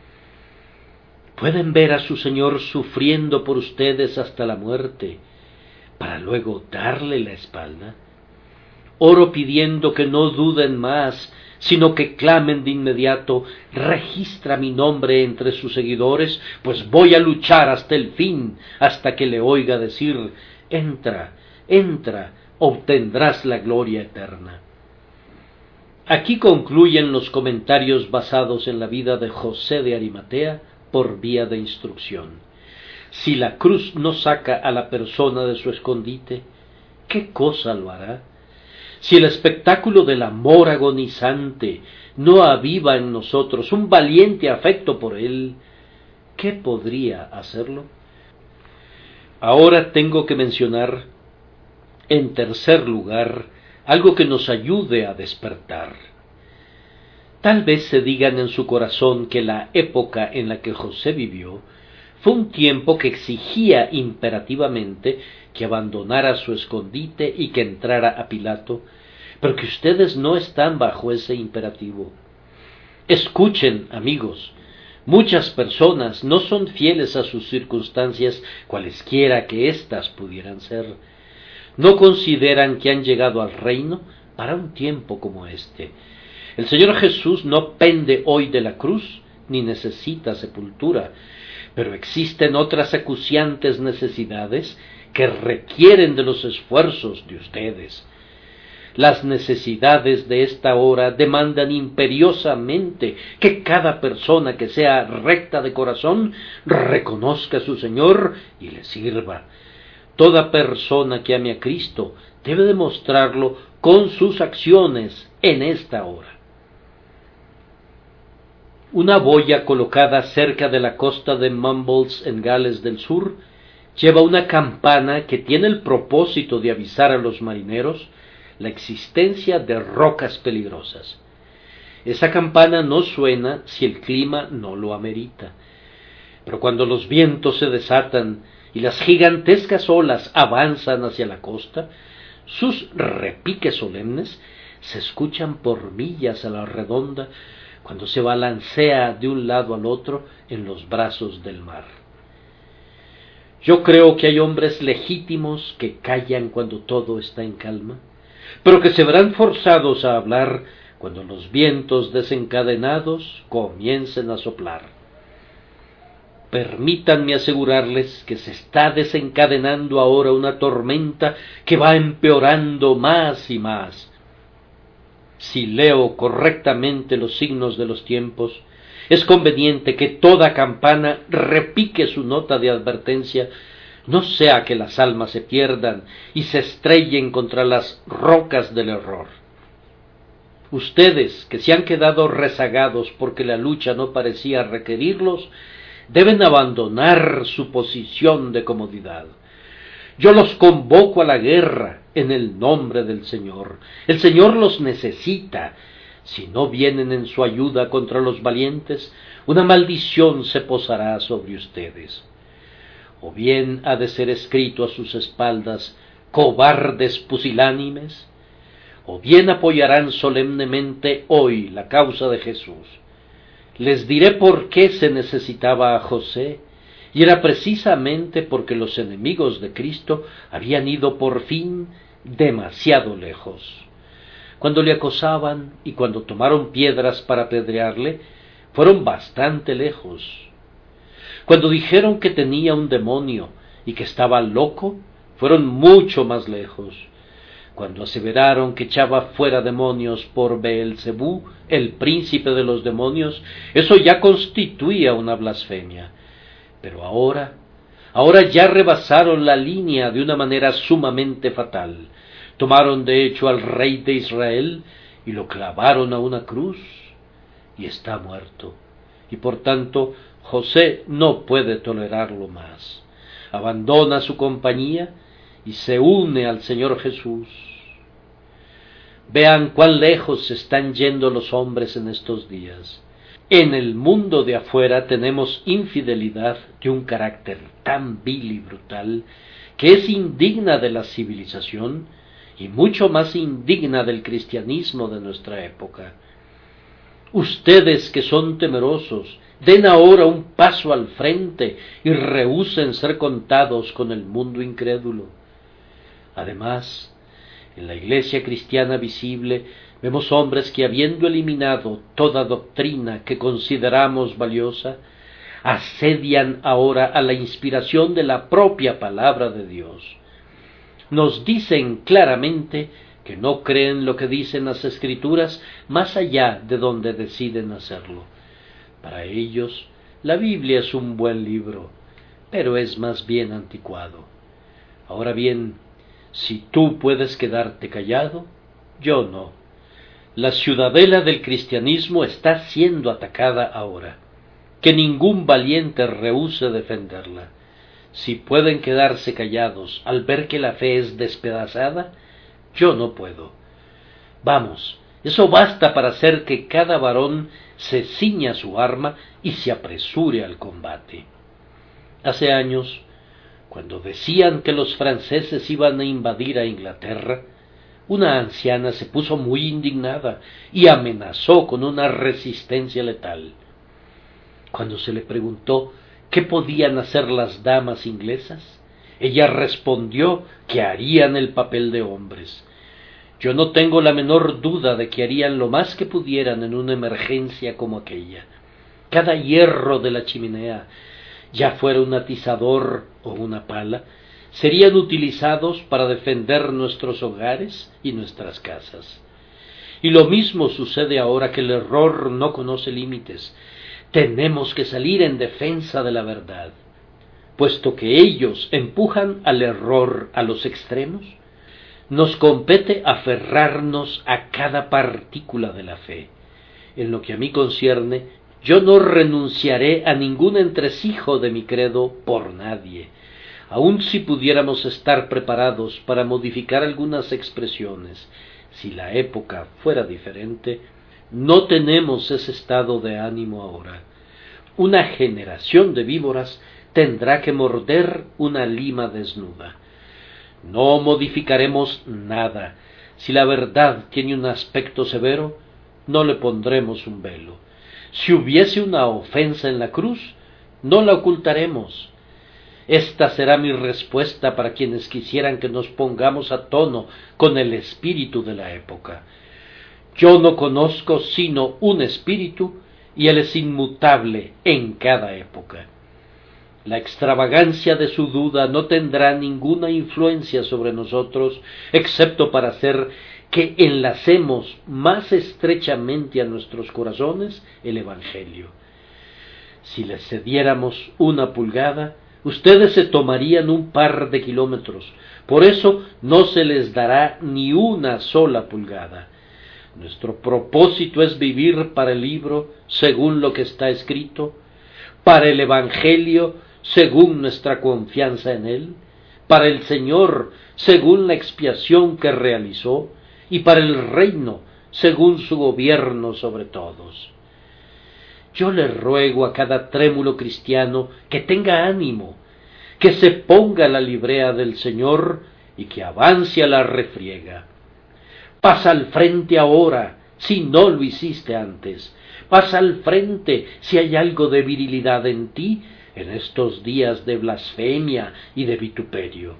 Pueden ver a su Señor sufriendo por ustedes hasta la muerte, para luego darle la espalda. Oro pidiendo que no duden más, sino que clamen de inmediato: registra mi nombre entre sus seguidores, pues voy a luchar hasta el fin, hasta que le oiga decir: entra, entra, obtendrás la gloria eterna. Aquí concluyen los comentarios basados en la vida de José de Arimatea por vía de instrucción. Si la cruz no saca a la persona de su escondite, ¿qué cosa lo hará? Si el espectáculo del amor agonizante no aviva en nosotros un valiente afecto por él, ¿qué podría hacerlo? Ahora tengo que mencionar, en tercer lugar, algo que nos ayude a despertar. Tal vez se digan en su corazón que la época en la que José vivió fue un tiempo que exigía imperativamente que abandonara su escondite y que entrara a Pilato, pero que ustedes no están bajo ese imperativo. Escuchen, amigos, muchas personas no son fieles a sus circunstancias, cualesquiera que éstas pudieran ser. No consideran que han llegado al reino para un tiempo como este. El Señor Jesús no pende hoy de la cruz, ni necesita sepultura, pero existen otras acuciantes necesidades que requieren de los esfuerzos de ustedes. Las necesidades de esta hora demandan imperiosamente que cada persona que sea recta de corazón reconozca a su Señor y le sirva. Toda persona que ame a Cristo debe demostrarlo con sus acciones en esta hora. Una boya colocada cerca de la costa de Mumbles en Gales del Sur lleva una campana que tiene el propósito de avisar a los marineros la existencia de rocas peligrosas. Esa campana no suena si el clima no lo amerita, pero cuando los vientos se desatan y las gigantescas olas avanzan hacia la costa, sus repiques solemnes se escuchan por millas a la redonda cuando se balancea de un lado al otro en los brazos del mar. Yo creo que hay hombres legítimos que callan cuando todo está en calma, pero que se verán forzados a hablar cuando los vientos desencadenados comiencen a soplar. Permítanme asegurarles que se está desencadenando ahora una tormenta que va empeorando más y más. Si leo correctamente los signos de los tiempos, es conveniente que toda campana repique su nota de advertencia, no sea que las almas se pierdan y se estrellen contra las rocas del error. Ustedes, que se han quedado rezagados porque la lucha no parecía requerirlos, deben abandonar su posición de comodidad. Yo los convoco a la guerra en el nombre del Señor. El Señor los necesita. Si no vienen en su ayuda contra los valientes, una maldición se posará sobre ustedes. O bien ha de ser escrito a sus espaldas, cobardes pusilánimes, o bien apoyarán solemnemente hoy la causa de Jesús. Les diré por qué se necesitaba a José, y era precisamente porque los enemigos de Cristo habían ido por fin demasiado lejos. Cuando le acosaban y cuando tomaron piedras para apedrearle, fueron bastante lejos. Cuando dijeron que tenía un demonio y que estaba loco, fueron mucho más lejos. Cuando aseveraron que echaba fuera demonios por Beelzebú, el príncipe de los demonios, eso ya constituía una blasfemia. Pero ahora ya rebasaron la línea de una manera sumamente fatal. Tomaron de hecho al rey de Israel y lo clavaron a una cruz, y está muerto. Y por tanto José no puede tolerarlo más. Abandona su compañía y se une al Señor Jesús. Vean cuán lejos se están yendo los hombres en estos días. En el mundo de afuera tenemos infidelidad de un carácter tan vil y brutal que es indigna de la civilización y mucho más indigna del cristianismo de nuestra época. Ustedes que son temerosos, den ahora un paso al frente y rehúsen ser contados con el mundo incrédulo. Además, en la iglesia cristiana visible vemos hombres que, habiendo eliminado toda doctrina que consideramos valiosa, asedian ahora a la inspiración de la propia palabra de Dios. Nos dicen claramente que no creen lo que dicen las Escrituras más allá de donde deciden hacerlo. Para ellos, la Biblia es un buen libro, pero es más bien anticuado. Ahora bien, si tú puedes quedarte callado, yo no. La ciudadela del cristianismo está siendo atacada ahora. Que ningún valiente rehúse defenderla. Si pueden quedarse callados al ver que la fe es despedazada, yo no puedo. Vamos, eso basta para hacer que cada varón se ciña su arma y se apresure al combate. Hace años, cuando decían que los franceses iban a invadir a Inglaterra, una anciana se puso muy indignada y amenazó con una resistencia letal. Cuando se le preguntó qué podían hacer las damas inglesas, ella respondió que harían el papel de hombres. Yo no tengo la menor duda de que harían lo más que pudieran en una emergencia como aquella. Cada hierro de la chimenea, ya fuera un atizador o una pala, serían utilizados para defender nuestros hogares y nuestras casas. Y lo mismo sucede ahora que el error no conoce límites. Tenemos que salir en defensa de la verdad. Puesto que ellos empujan al error a los extremos, nos compete aferrarnos a cada partícula de la fe. En lo que a mí concierne, yo no renunciaré a ningún entresijo de mi credo por nadie, aun si pudiéramos estar preparados para modificar algunas expresiones. Si la época fuera diferente, no tenemos ese estado de ánimo ahora. Una generación de víboras tendrá que morder una lima desnuda. No modificaremos nada. Si la verdad tiene un aspecto severo, no le pondremos un velo. Si hubiese una ofensa en la cruz, no la ocultaremos. Esta será mi respuesta para quienes quisieran que nos pongamos a tono con el espíritu de la época. Yo no conozco sino un espíritu, y él es inmutable en cada época. La extravagancia de su duda no tendrá ninguna influencia sobre nosotros, excepto para hacer que enlacemos más estrechamente a nuestros corazones el Evangelio. Si les cediéramos una pulgada, ustedes se tomarían un par de kilómetros. Por eso no se les dará ni una sola pulgada. Nuestro propósito es vivir para el libro según lo que está escrito, para el Evangelio según nuestra confianza en él, para el Señor según la expiación que realizó, y para el reino según su gobierno sobre todos. Yo le ruego a cada trémulo cristiano que tenga ánimo, que se ponga la librea del Señor y que avance a la refriega. Pasa al frente ahora, si no lo hiciste antes. Pasa al frente si hay algo de virilidad en ti en estos días de blasfemia y de vituperio.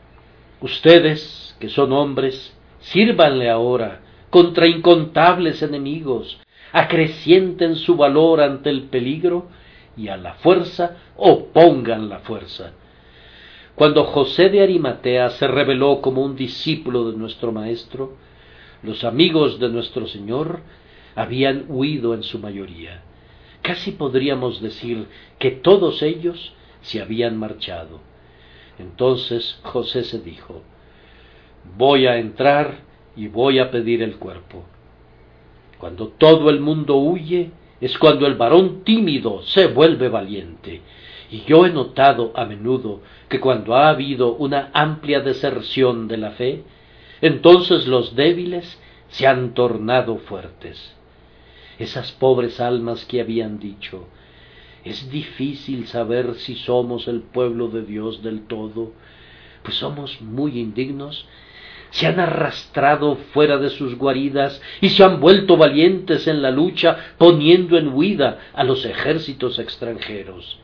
Ustedes, que son hombres, sírvanle ahora contra incontables enemigos, acrecienten su valor ante el peligro y a la fuerza opongan la fuerza. Cuando José de Arimatea se reveló como un discípulo de nuestro Maestro, los amigos de nuestro Señor habían huido en su mayoría. Casi podríamos decir que todos ellos se habían marchado. Entonces José se dijo: voy a entrar y voy a pedir el cuerpo. Cuando todo el mundo huye, es cuando el varón tímido se vuelve valiente. Y yo he notado a menudo que cuando ha habido una amplia deserción de la fe, entonces los débiles se han tornado fuertes. Esas pobres almas que habían dicho: es difícil saber si somos el pueblo de Dios del todo, pues somos muy indignos, se han arrastrado fuera de sus guaridas y se han vuelto valientes en la lucha, poniendo en huida a los ejércitos extranjeros.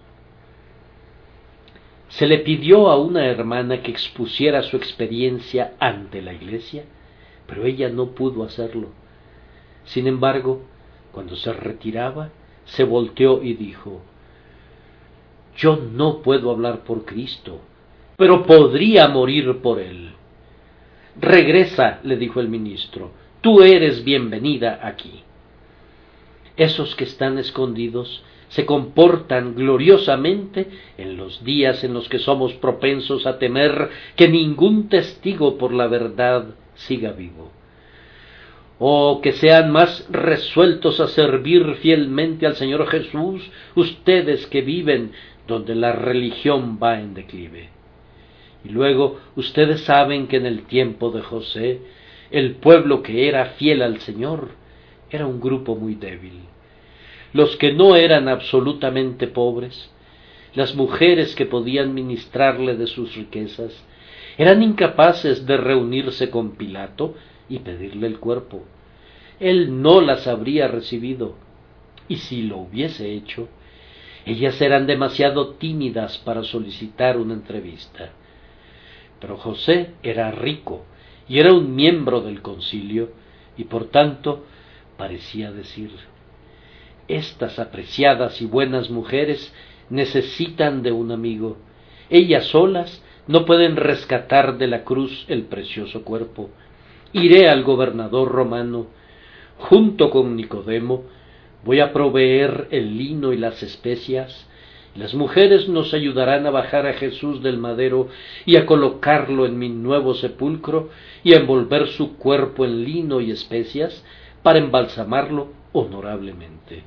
Se le pidió a una hermana que expusiera su experiencia ante la iglesia, pero ella no pudo hacerlo. Sin embargo, cuando se retiraba, se volteó y dijo: yo no puedo hablar por Cristo, pero podría morir por él. Regresa, le dijo el ministro, tú eres bienvenida aquí. Esos que están escondidos se comportan gloriosamente en los días en los que somos propensos a temer que ningún testigo por la verdad siga vivo. Oh, que sean más resueltos a servir fielmente al Señor Jesús, ustedes que viven donde la religión va en declive. Y luego, ustedes saben que en el tiempo de José, el pueblo que era fiel al Señor era un grupo muy débil. Los que no eran absolutamente pobres, las mujeres que podían ministrarle de sus riquezas, eran incapaces de reunirse con Pilato y pedirle el cuerpo. Él no las habría recibido, y si lo hubiese hecho, ellas eran demasiado tímidas para solicitar una entrevista. Pero José era rico y era un miembro del concilio, y por tanto parecía decir: estas apreciadas y buenas mujeres necesitan de un amigo. Ellas solas no pueden rescatar de la cruz el precioso cuerpo. Iré al gobernador romano. Junto con Nicodemo voy a proveer el lino y las especias. Las mujeres nos ayudarán a bajar a Jesús del madero y a colocarlo en mi nuevo sepulcro y a envolver su cuerpo en lino y especias para embalsamarlo honorablemente.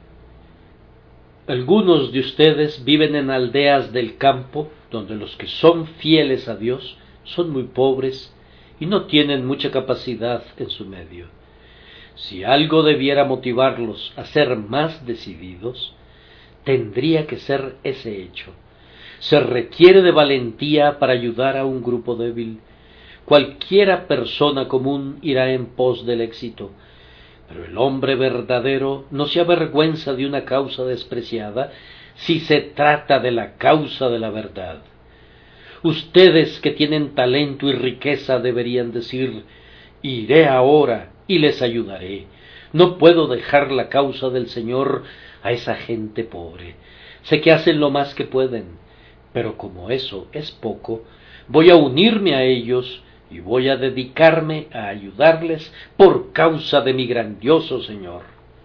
Algunos de ustedes viven en aldeas del campo, donde los que son fieles a Dios son muy pobres y no tienen mucha capacidad en su medio. Si algo debiera motivarlos a ser más decididos, tendría que ser ese hecho. Se requiere de valentía para ayudar a un grupo débil. Cualquiera persona común irá en pos del éxito, pero el hombre verdadero no se avergüenza de una causa despreciada si se trata de la causa de la verdad. Ustedes que tienen talento y riqueza deberían decir: iré ahora y les ayudaré. No puedo dejar la causa del Señor a esa gente pobre. Sé que hacen lo más que pueden, pero como eso es poco, voy a unirme a ellos y voy a dedicarme a ayudarles por causa de mi grandioso Señor.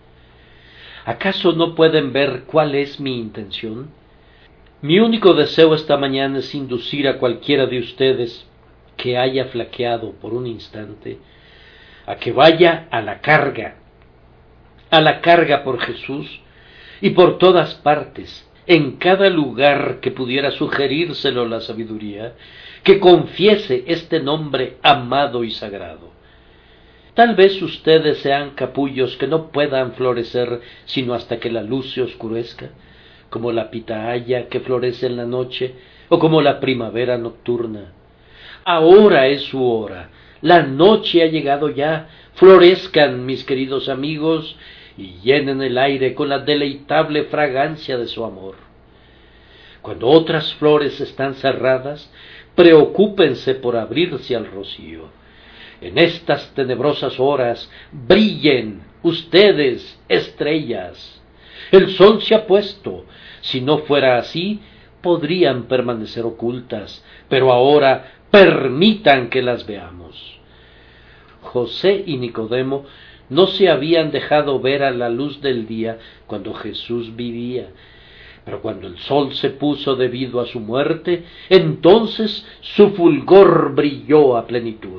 ¿Acaso no pueden ver cuál es mi intención? Mi único deseo esta mañana es inducir a cualquiera de ustedes que haya flaqueado por un instante a que vaya a la carga por Jesús y por todas partes, en cada lugar que pudiera sugerírselo la sabiduría, que confiese este nombre amado y sagrado. Tal vez ustedes sean capullos que no puedan florecer sino hasta que la luz se oscurezca, como la pitahaya que florece en la noche, o como la primavera nocturna. Ahora es su hora, la noche ha llegado ya. Florezcan, mis queridos amigos, y llenen el aire con la deleitable fragancia de su amor. Cuando otras flores están cerradas, preocúpense por abrirse al rocío. En estas tenebrosas horas brillen ustedes, estrellas. El sol se ha puesto. Si no fuera así, podrían permanecer ocultas, pero ahora permitan que las veamos. José y Nicodemo no se habían dejado ver a la luz del día cuando Jesús vivía, pero cuando el sol se puso debido a su muerte, entonces su fulgor brilló a plenitud.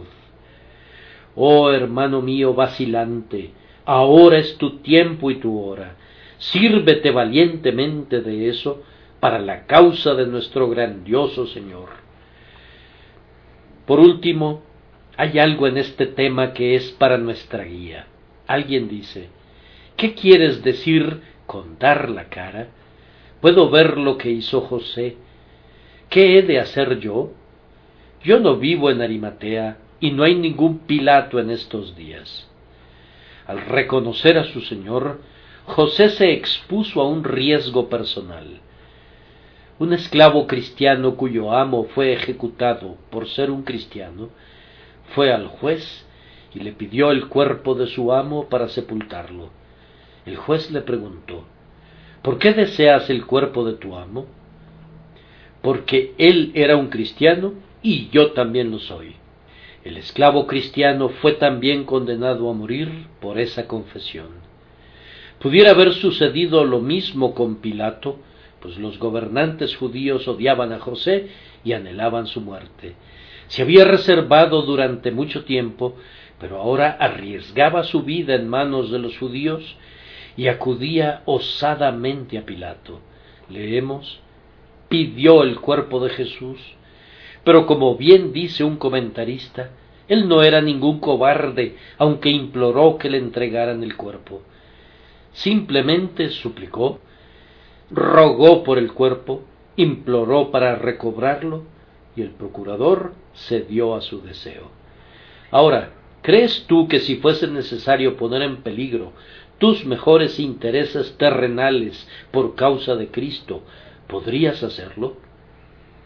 Oh hermano mío vacilante, ahora es tu tiempo y tu hora. Sírvete valientemente de eso para la causa de nuestro grandioso Señor. Por último, hay algo en este tema que es para nuestra guía. Alguien dice: ¿qué quieres decir con dar la cara? Puedo ver lo que hizo José. ¿Qué he de hacer yo? Yo no vivo en Arimatea y no hay ningún Pilato en estos días. Al reconocer a su Señor, José se expuso a un riesgo personal. Un esclavo cristiano cuyo amo fue ejecutado por ser un cristiano, fue al juez y le pidió el cuerpo de su amo para sepultarlo. El juez le preguntó: ¿por qué deseas el cuerpo de tu amo? Porque él era un cristiano y yo también lo soy. El esclavo cristiano fue también condenado a morir por esa confesión. Pudiera haber sucedido lo mismo con Pilato, pues los gobernantes judíos odiaban a José y anhelaban su muerte. Se había reservado durante mucho tiempo, pero ahora arriesgaba su vida en manos de los judíos y acudía osadamente a Pilato. Leemos: pidió el cuerpo de Jesús, pero como bien dice un comentarista, él no era ningún cobarde, aunque imploró que le entregaran el cuerpo. Simplemente suplicó, rogó por el cuerpo, imploró para recobrarlo, y el procurador cedió a su deseo. Ahora, ¿crees tú que si fuese necesario poner en peligro tus mejores intereses terrenales por causa de Cristo, podrías hacerlo?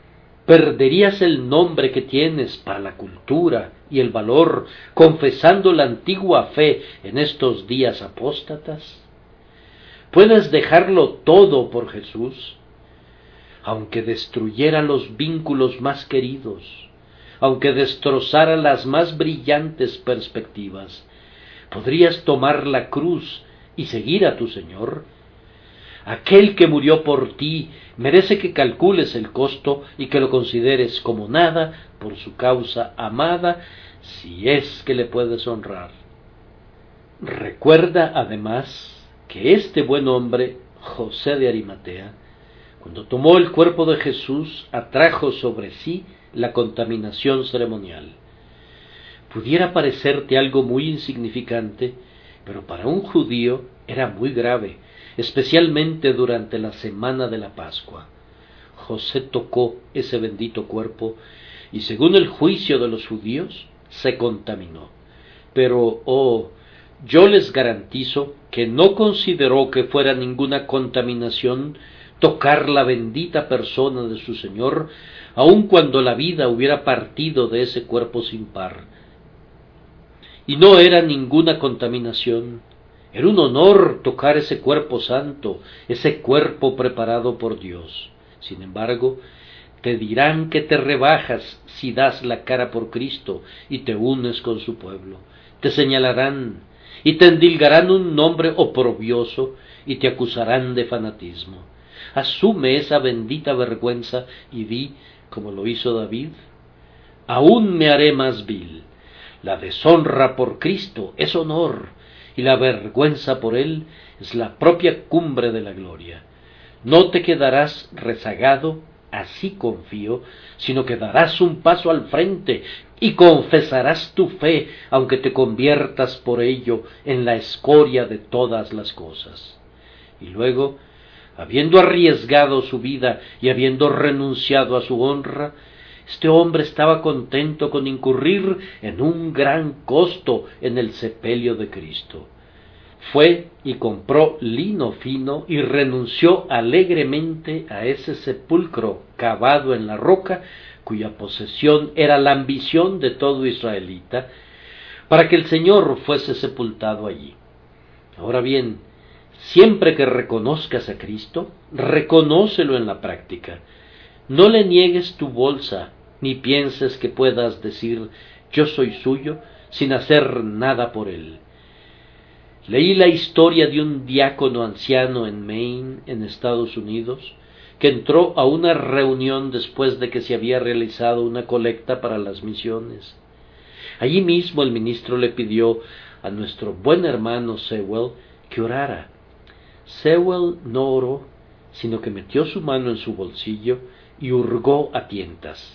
¿Perderías el nombre que tienes para la cultura y el valor, confesando la antigua fe en estos días apóstatas? ¿Puedes dejarlo todo por Jesús? Aunque destruyera los vínculos más queridos, aunque destrozara las más brillantes perspectivas, ¿podrías tomar la cruz y seguir a tu Señor? Aquel que murió por ti merece que calcules el costo y que lo consideres como nada por su causa amada, si es que le puedes honrar. Recuerda además que este buen hombre, José de Arimatea, cuando tomó el cuerpo de Jesús, atrajo sobre sí la contaminación ceremonial. Pudiera parecerte algo muy insignificante, pero para un judío era muy grave, especialmente durante la semana de la Pascua. José tocó ese bendito cuerpo y, según el juicio de los judíos, se contaminó. Pero, yo les garantizo que no consideró que fuera ninguna contaminación tocar la bendita persona de su Señor, aun cuando la vida hubiera partido de ese cuerpo sin par. Y no era ninguna contaminación. Era un honor tocar ese cuerpo santo, ese cuerpo preparado por Dios. Sin embargo, te dirán que te rebajas si das la cara por Cristo y te unes con su pueblo. Te señalarán y te endilgarán un nombre oprobioso y te acusarán de fanatismo. Asume esa bendita vergüenza y di, como lo hizo David: aún me haré más vil. La deshonra por Cristo es honor, y la vergüenza por él es la propia cumbre de la gloria. No te quedarás rezagado, así confío, sino que darás un paso al frente y confesarás tu fe, aunque te conviertas por ello en la escoria de todas las cosas. Y luego, habiendo arriesgado su vida y habiendo renunciado a su honra, este hombre estaba contento con incurrir en un gran costo en el sepelio de Cristo. Fue y compró lino fino y renunció alegremente a ese sepulcro cavado en la roca, cuya posesión era la ambición de todo israelita, para que el Señor fuese sepultado allí. Ahora bien, siempre que reconozcas a Cristo, reconócelo en la práctica. No le niegues tu bolsa, ni pienses que puedas decir yo soy suyo sin hacer nada por él. Leí la historia de un diácono anciano en Maine, en Estados Unidos, que entró a una reunión después de que se había realizado una colecta para las misiones. Allí mismo el ministro le pidió a nuestro buen hermano Sewell que orara. Sewell no oró, sino que metió su mano en su bolsillo y hurgó a tientas.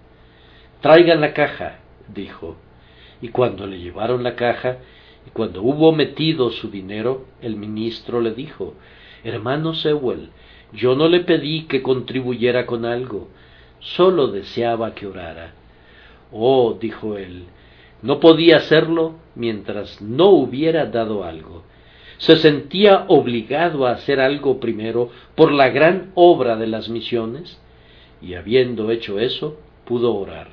«Traigan la caja», dijo, y cuando le llevaron la caja, y cuando hubo metido su dinero, el ministro le dijo: «Hermano Sewell, yo no le pedí que contribuyera con algo, solo deseaba que orara». «Oh», dijo él, «no podía hacerlo mientras no hubiera dado algo». Se sentía obligado a hacer algo primero por la gran obra de las misiones, y habiendo hecho eso, pudo orar.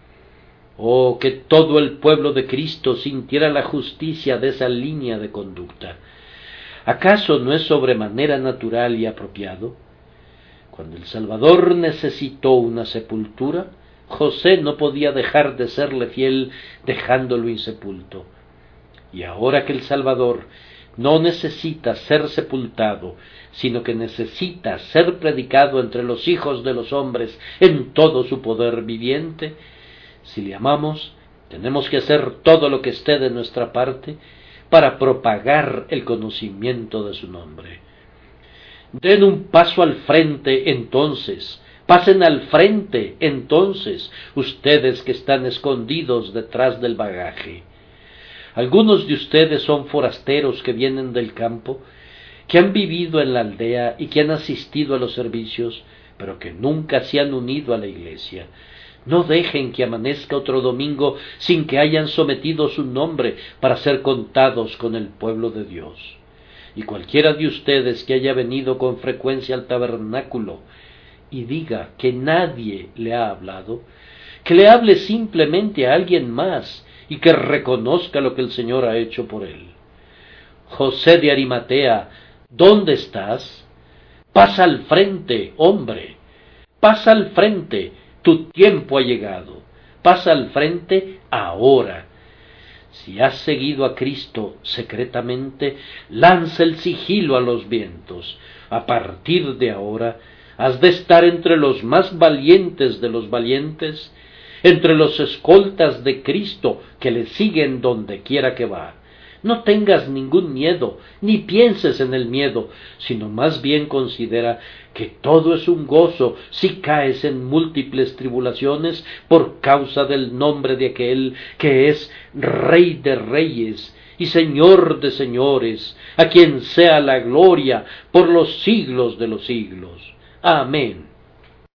Oh, que todo el pueblo de Cristo sintiera la justicia de esa línea de conducta. ¿Acaso no es sobremanera natural y apropiado? Cuando el Salvador necesitó una sepultura, José no podía dejar de serle fiel dejándolo insepulto. Y ahora que el Salvador no necesita ser sepultado, sino que necesita ser predicado entre los hijos de los hombres en todo su poder viviente, si le amamos, tenemos que hacer todo lo que esté de nuestra parte para propagar el conocimiento de su nombre. Den un paso al frente entonces, pasen al frente entonces, ustedes que están escondidos detrás del bagaje. Algunos de ustedes son forasteros que vienen del campo, que han vivido en la aldea y que han asistido a los servicios, pero que nunca se han unido a la iglesia. No dejen que amanezca otro domingo sin que hayan sometido su nombre para ser contados con el pueblo de Dios. Y cualquiera de ustedes que haya venido con frecuencia al tabernáculo y diga que nadie le ha hablado, que le hable simplemente a alguien más y que reconozca lo que el Señor ha hecho por él. José de Arimatea, ¿dónde estás? Pasa al frente, hombre, pasa al frente, tu tiempo ha llegado, pasa al frente ahora. Si has seguido a Cristo secretamente, lanza el sigilo a los vientos. A partir de ahora, has de estar entre los más valientes de los valientes, entre los escoltas de Cristo que le siguen donde quiera que va. No tengas ningún miedo, ni pienses en el miedo, sino más bien considera que todo es un gozo si caes en múltiples tribulaciones por causa del nombre de aquel que es Rey de Reyes y Señor de Señores, a quien sea la gloria por los siglos de los siglos. Amén.